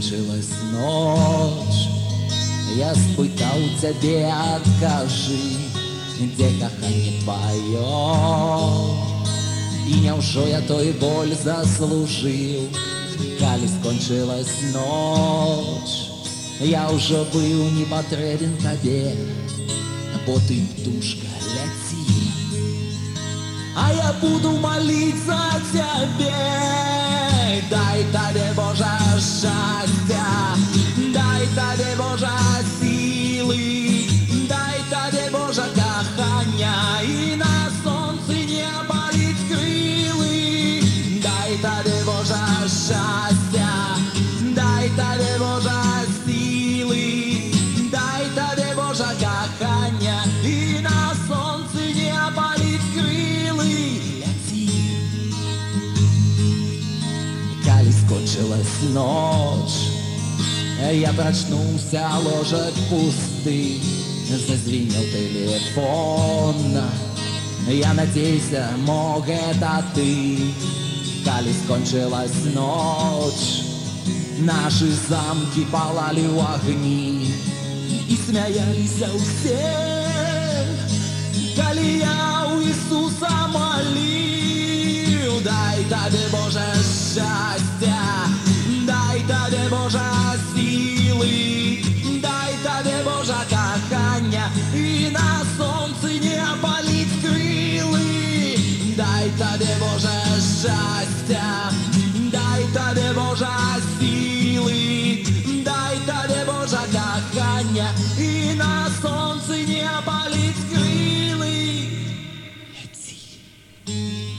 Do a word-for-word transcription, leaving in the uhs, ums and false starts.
скончилась ночь. Я спытал тебе, откажи, где каханье твое. И няўжо я той боль заслужил, калі скончилась ночь. Я уже был не потребен тебе, бо ты, птушка, ляці. А я буду молить за тебе. Дай тебе, Боже, счастья, дай тебе, Боже, силы, дай тебе, Боже, кохання, и на солнце не опалить крылы. Дай тебе, Боже, счастья, дай тебе, Боже, силы, дай тебе, Боже, кохання, и на солнце не опалить крылы. Калі скончилась ночь, я прочнулся, ложек пусты, зазвенел телефон. Я надеюся, мог это ты. Калі скончилась ночь, наши замки палали в огни и смеялись все. Калі я у Иисуса молил, дай тебе, Боже, счастья, дай тебе, Боже, силы, дай тебе, Боже, кохання, и на солнце не опалить крылы. Дай тебе, Боже, счастья, дай тебе, Боже, силы, дай тебе, Боже, кохання, и на солнце не опалить крылы. Лети.